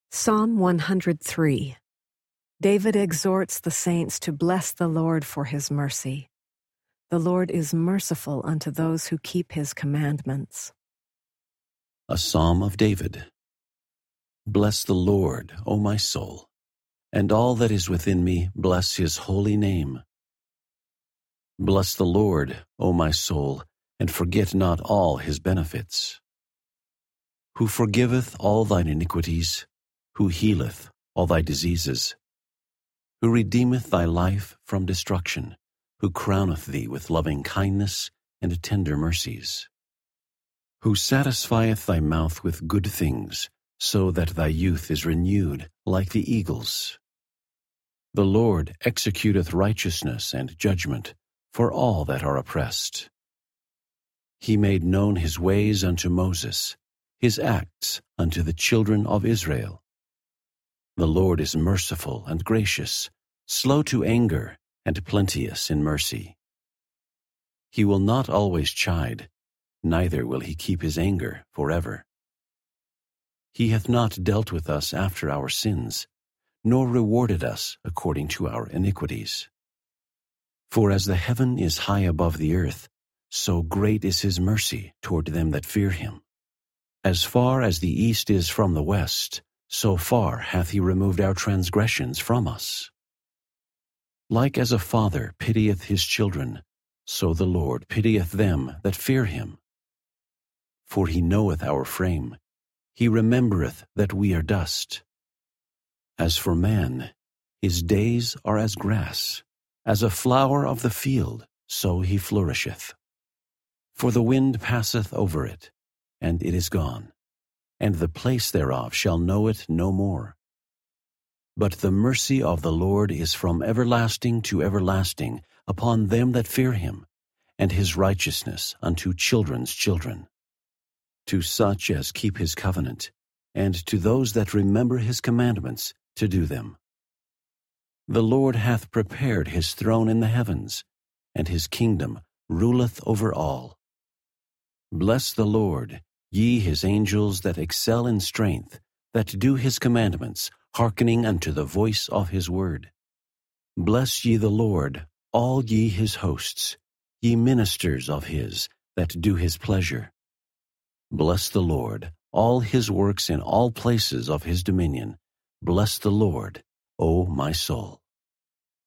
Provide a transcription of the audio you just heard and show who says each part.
Speaker 1: Psalm 103. David exhorts the saints to bless the Lord for his mercy. The Lord is merciful unto those who keep his commandments.
Speaker 2: A Psalm of David. Bless the Lord, O my soul, and all that is within me, bless his holy name. Bless the Lord, O my soul, and forget not all his benefits. Who forgiveth all thine iniquities, who healeth all thy diseases, who redeemeth thy life from destruction, who crowneth thee with loving kindness and tender mercies, who satisfieth thy mouth with good things, so that thy youth is renewed like the eagles. The Lord executeth righteousness and judgment for all that are oppressed. He made known his ways unto Moses, his acts unto the children of Israel. The Lord is merciful and gracious, slow to anger, and plenteous in mercy. He will not always chide, neither will he keep his anger forever. He hath not dealt with us after our sins, nor rewarded us according to our iniquities. For as the heaven is high above the earth, so great is his mercy toward them that fear him. As far as the east is from the west, so far hath he removed our transgressions from us. Like as a father pitieth his children, so the Lord pitieth them that fear him. For he knoweth our frame, he remembereth that we are dust. As for man, his days are as grass, as a flower of the field, so he flourisheth. For the wind passeth over it, and it is gone, and the place thereof shall know it no more. But the mercy of the Lord is from everlasting to everlasting upon them that fear him, and his righteousness unto children's children, to such as keep his covenant, and to those that remember his commandments to do them. The Lord hath prepared his throne in the heavens, and his kingdom ruleth over all. Bless the Lord, ye his angels that excel in strength, that do his commandments, hearkening unto the voice of his word. Bless ye the Lord, all ye his hosts, ye ministers of his, that do his pleasure. Bless the Lord, all his works in all places of his dominion. Bless the Lord, O my soul.